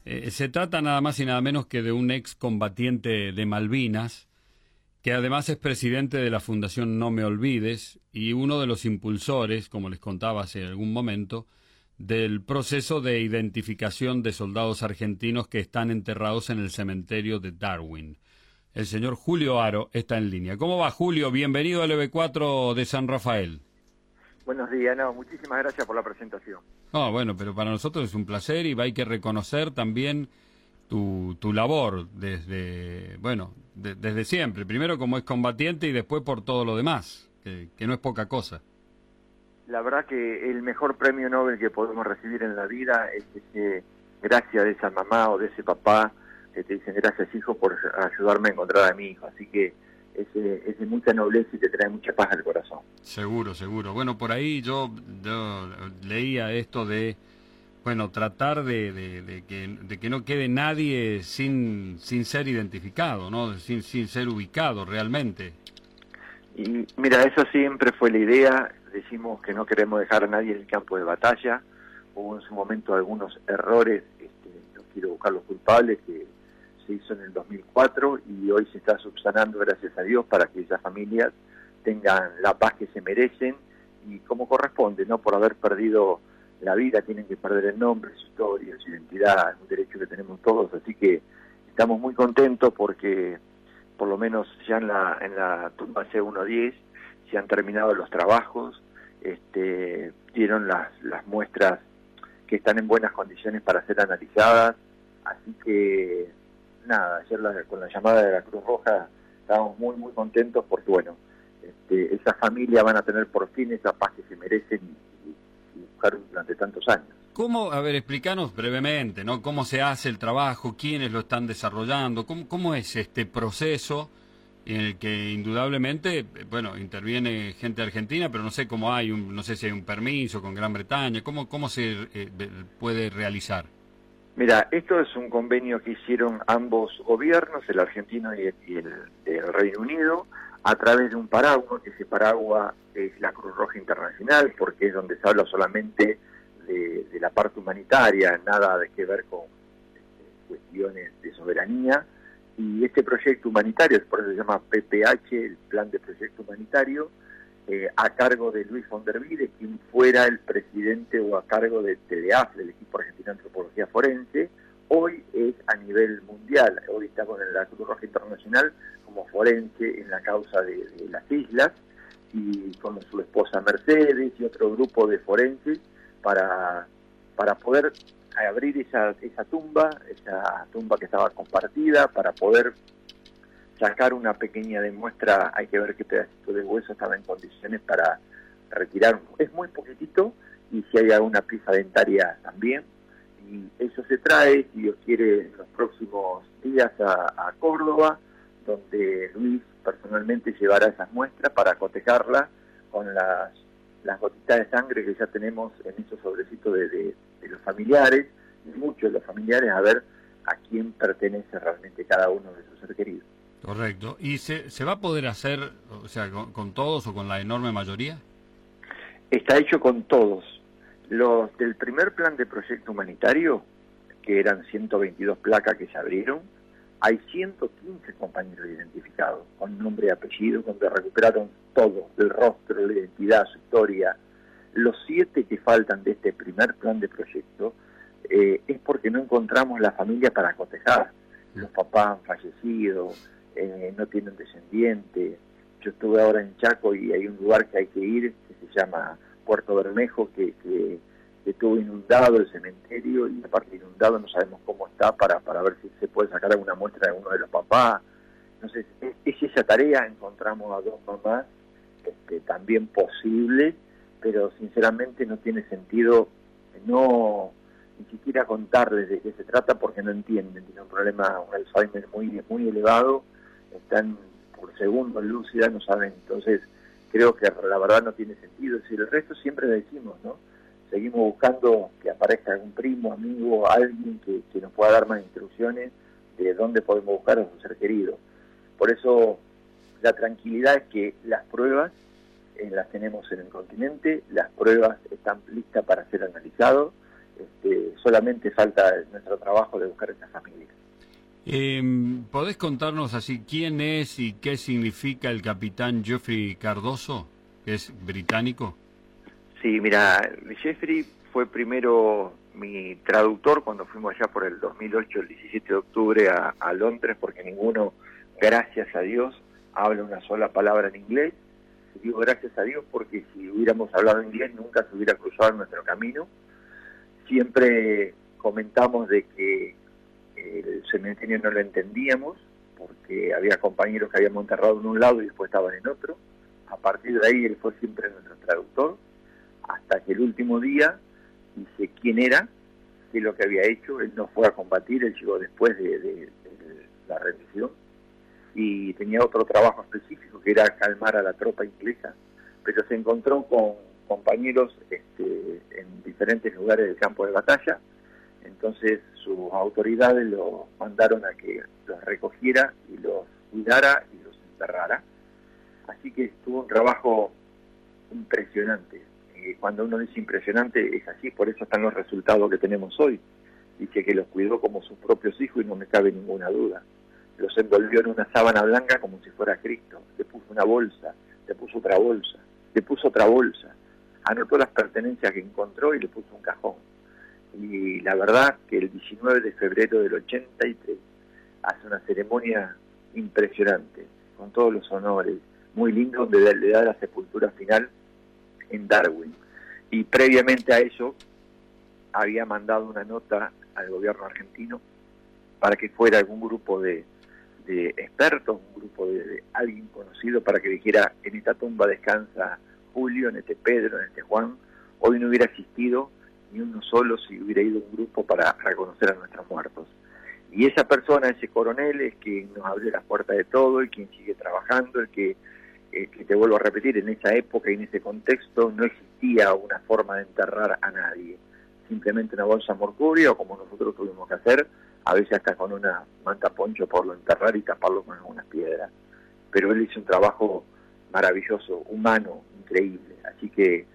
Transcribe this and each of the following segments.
Se trata nada más y nada menos que de un excombatiente de Malvinas, que además es presidente de la Fundación No Me Olvides y uno de los impulsores, como les contaba hace algún momento, del proceso de identificación de soldados argentinos que están enterrados en el cementerio de Darwin. El señor Julio Haro está en línea. ¿Cómo va, Julio? Bienvenido al EB4 de San Rafael. Buenos días, muchísimas gracias por la presentación. Bueno, pero para nosotros es un placer y hay que reconocer también tu labor desde siempre. Primero como excombatiente y después por todo lo demás, que no es poca cosa. La verdad que el mejor premio Nobel que podemos recibir en la vida es ese, gracias de esa mamá o de ese papá que te dicen gracias hijo por ayudarme a encontrar a mi hijo. Así que es de mucha nobleza y te trae mucha paz al corazón. Seguro, seguro. Bueno, por ahí yo leía esto de, tratar de que no quede nadie sin ser identificado, ¿no? Sin ser ubicado realmente. Y mira, eso siempre fue la idea. Decimos que no queremos dejar a nadie en el campo de batalla. Hubo en su momento algunos errores, no quiero buscar los culpables, que se hizo en el 2004 y hoy se está subsanando, gracias a Dios, para que esas familias tengan la paz que se merecen y como corresponde, no por haber perdido la vida tienen que perder el nombre, su historia, su identidad, es un derecho que tenemos todos, así que estamos muy contentos porque por lo menos ya en la tumba C110 se han terminado los trabajos, dieron las muestras que están en buenas condiciones para ser analizadas, así que nada, ayer con la llamada de la Cruz Roja estábamos muy muy contentos porque esas familias van a tener por fin esa paz que se merecen y buscaron durante tantos años. ¿Cómo, explícanos brevemente, ¿no? ¿Cómo se hace el trabajo? ¿Quiénes lo están desarrollando? ¿Cómo es este proceso en el que indudablemente, interviene gente argentina, pero no sé cómo no sé si hay un permiso con Gran Bretaña, ¿cómo se puede realizar? Mira, esto es un convenio que hicieron ambos gobiernos, el argentino y el Reino Unido, a través de un paraguas, que ese paraguas es la Cruz Roja Internacional, porque es donde se habla solamente de la parte humanitaria, nada de que ver con cuestiones de soberanía. Y este proyecto humanitario, por eso se llama PPH, el Plan de Proyecto Humanitario, a cargo de Luis von der Wide, quien fuera el presidente o a cargo de TDAF, del equipo argentino de antropología forense, hoy es a nivel mundial, hoy está con la Cruz Roja Internacional como forense en la causa de las islas, y con su esposa Mercedes y otro grupo de forenses para poder abrir esa tumba que estaba compartida, para poder sacar una pequeña demuestra, hay que ver qué pedacito de hueso estaba en condiciones para retirar. Es muy poquitito y si hay alguna pieza dentaria también. Y eso se trae, si Dios quiere, en los próximos días a Córdoba, donde Luis personalmente llevará esas muestras para cotejarlas con las gotitas de sangre que ya tenemos en esos sobrecitos de los familiares, y muchos de los familiares, a ver a quién pertenece realmente cada uno de sus seres queridos. Correcto. ¿Y se va a poder hacer, o sea, con todos o con la enorme mayoría? Está hecho con todos. Los del primer plan de proyecto humanitario, que eran 122 placas que se abrieron, hay 115 compañeros identificados, con nombre y apellido, donde recuperaron todo, el rostro, la identidad, su historia. Los 7 que faltan de este primer plan de proyecto es porque no encontramos la familia para cotejar. Los papás han fallecido, no tienen descendiente. Yo estuve ahora en Chaco y hay un lugar que hay que ir que se llama Puerto Bermejo, que estuvo inundado el cementerio, y aparte inundado no sabemos cómo está para ver si se puede sacar alguna muestra de uno de los papás. Entonces es esa tarea, encontramos a 2 mamás también posible, pero sinceramente no tiene sentido ni siquiera contarles de qué se trata porque no entienden, tienen un problema, un Alzheimer muy, muy elevado, están por segundos lúcidas, no saben, entonces creo que la verdad no tiene sentido. Si el resto siempre le decimos, ¿no? Seguimos buscando que aparezca algún primo, amigo, alguien que nos pueda dar más instrucciones de dónde podemos buscar a su ser querido. Por eso la tranquilidad es que las pruebas las tenemos en el continente, las pruebas están listas para ser analizadas, solamente falta nuestro trabajo de buscar a esas familias. ¿Podés contarnos así quién es y qué significa el capitán Geoffrey Cardoso, que es británico? Sí, mira, Geoffrey fue primero mi traductor cuando fuimos allá por el 2008, el 17 de octubre, a Londres, porque ninguno, gracias a Dios, habla una sola palabra en inglés. Digo gracias a Dios porque si hubiéramos hablado inglés nunca se hubiera cruzado en nuestro camino. Siempre comentamos de que el cementerio no lo entendíamos, porque había compañeros que habíamos enterrado en un lado y después estaban en otro. A partir de ahí él fue siempre nuestro traductor, hasta que el último día dice quién era, qué es lo que había hecho. Él no fue a combatir, él llegó después de la rendición, y tenía otro trabajo específico que era calmar a la tropa inglesa, pero se encontró con compañeros en diferentes lugares del campo de batalla. Entonces sus autoridades lo mandaron a que los recogiera y los cuidara y los enterrara. Así que estuvo un trabajo impresionante. Cuando uno dice impresionante es así, por eso están los resultados que tenemos hoy. Dice que los cuidó como sus propios hijos y no me cabe ninguna duda. Los envolvió en una sábana blanca como si fuera Cristo. Le puso una bolsa, le puso otra bolsa, le puso otra bolsa. Anotó las pertenencias que encontró y le puso un cajón. Y la verdad que el 19 de febrero del 83 hace una ceremonia impresionante, con todos los honores, muy lindo, donde le da la sepultura final en Darwin. Y previamente a eso había mandado una nota al gobierno argentino para que fuera algún grupo de expertos, un grupo de alguien conocido, para que dijera: en esta tumba descansa Julio, en este Pedro, en este Juan. Hoy no hubiera existido ni uno solo si hubiera ido un grupo para reconocer a nuestros muertos. Y esa persona, ese coronel, es quien nos abrió las puertas de todo, y quien sigue trabajando, el que te vuelvo a repetir, en esa época y en ese contexto no existía una forma de enterrar a nadie, simplemente una bolsa mortuoria, o como nosotros tuvimos que hacer, a veces hasta con una manta poncho por lo enterrar y taparlo con algunas piedras. Pero él hizo un trabajo maravilloso, humano, increíble. Así que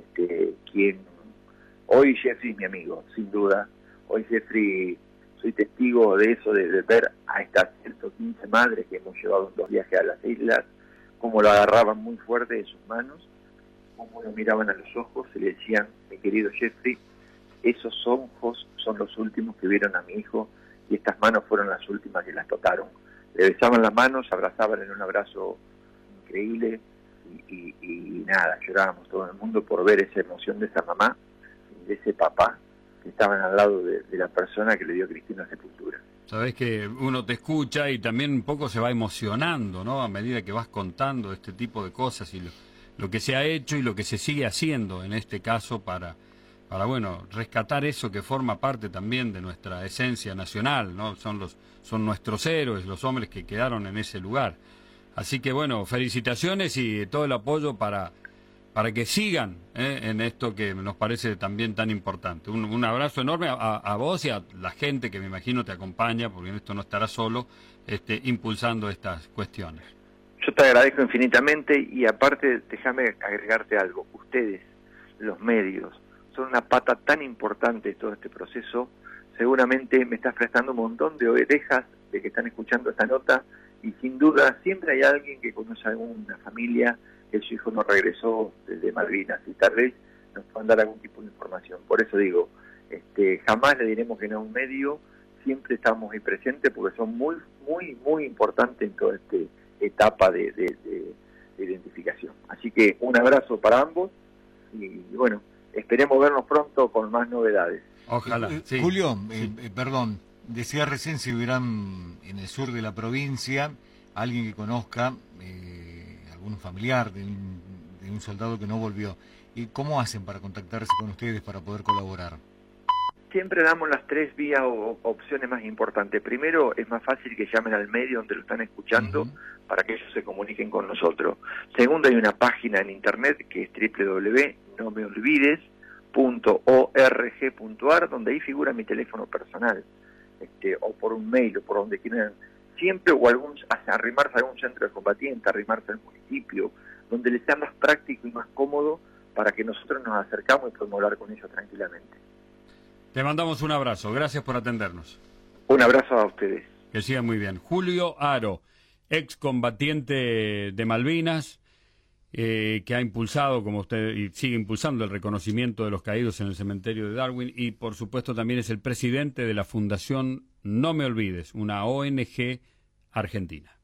hoy Geoffrey es mi amigo, sin duda. Hoy Geoffrey, soy testigo de eso, de ver a estas 115 madres que hemos llevado en 2 viajes a las islas, cómo lo agarraban muy fuerte de sus manos, cómo lo miraban a los ojos y le decían: mi querido Geoffrey, esos ojos son los últimos que vieron a mi hijo, y estas manos fueron las últimas que las tocaron. Le besaban las manos, abrazaban en un abrazo increíble, y nada, llorábamos todo el mundo por ver esa emoción de esa mamá y de ese papá que estaban al lado de la persona que le dio a Cristina sepultura. Sabés que uno te escucha y también un poco se va emocionando, ¿no? A medida que vas contando este tipo de cosas y lo que se ha hecho y lo que se sigue haciendo en este caso para bueno, rescatar eso que forma parte también de nuestra esencia nacional, ¿no? Son nuestros héroes, los hombres que quedaron en ese lugar. Así que bueno, felicitaciones y todo el apoyo para que sigan en esto que nos parece también tan importante. Un abrazo enorme a vos y a la gente que me imagino te acompaña, porque en esto no estarás solo, impulsando estas cuestiones. Yo te agradezco infinitamente, y aparte déjame agregarte algo. Ustedes, los medios, son una pata tan importante de todo este proceso. Seguramente me estás prestando un montón de orejas de que están escuchando esta nota, y sin duda siempre hay alguien que conoce a alguna familia que su hijo no regresó desde Malvinas, y tal vez nos puedan dar algún tipo de información. Por eso digo, jamás le diremos que no a un medio, siempre estamos ahí presentes, porque son muy, muy, muy importantes en toda esta etapa de identificación. Así que un abrazo para ambos, y bueno, esperemos vernos pronto con más novedades. Ojalá. Sí. Julio, perdón, decía recién si hubieran en el sur de la provincia alguien que conozca, algún familiar de un soldado que no volvió. ¿Y cómo hacen para contactarse con ustedes para poder colaborar? Siempre damos las 3 vías o opciones más importantes. Primero, es más fácil que llamen al medio donde lo están escuchando, para que ellos se comuniquen con nosotros. Segundo, hay una página en internet que es www.nomeolvides.org.ar, donde ahí figura mi teléfono personal, o por un mail, o por donde quieran, siempre, o arrimarse a algún centro de combatiente, arrimarse al municipio, donde les sea más práctico y más cómodo, para que nosotros nos acercamos y podamos hablar con ellos tranquilamente. Te mandamos un abrazo, gracias por atendernos. Un abrazo a ustedes. Que siga muy bien. Julio Haro, excombatiente de Malvinas, que ha impulsado, como usted, y sigue impulsando el reconocimiento de los caídos en el cementerio de Darwin, y por supuesto también es el presidente de la Fundación No Me Olvides, una ONG argentina.